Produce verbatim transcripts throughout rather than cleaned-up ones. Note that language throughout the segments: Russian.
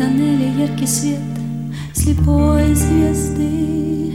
тоннеле яркий свет слепой звезды.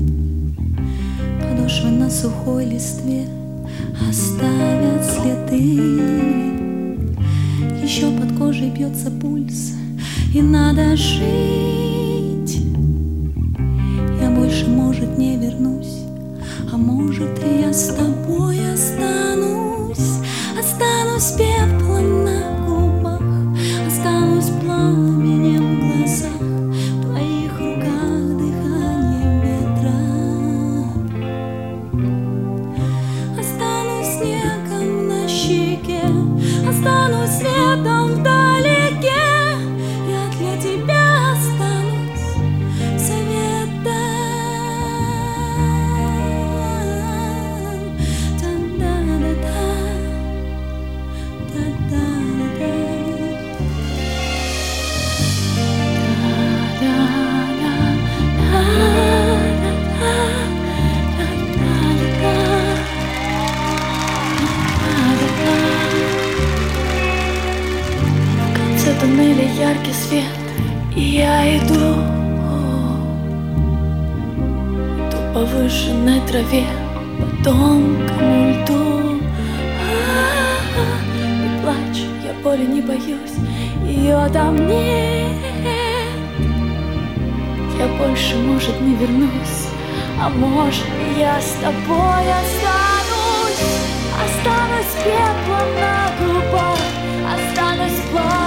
Подошвы на сухой листве оставят следы. Еще под кожей бьется пульс, и надо жить. Я больше, может, не вернусь, а может, и я с тобой останусь. Останусь пеплом на губах, останусь пламенем в глазах, в твоих руках дыханием ветра. Останусь снегом на щеке, останусь светом вдалеке. Я для тебя останусь советом. В туннеле яркий свет, и я иду, иду по выжженной траве, по тонкому льду. Не плачь, я боли не боюсь, ее там нет. Я больше, может, не вернусь, а может, я с тобой останусь. Останусь пеплом на губах, останусь пламенем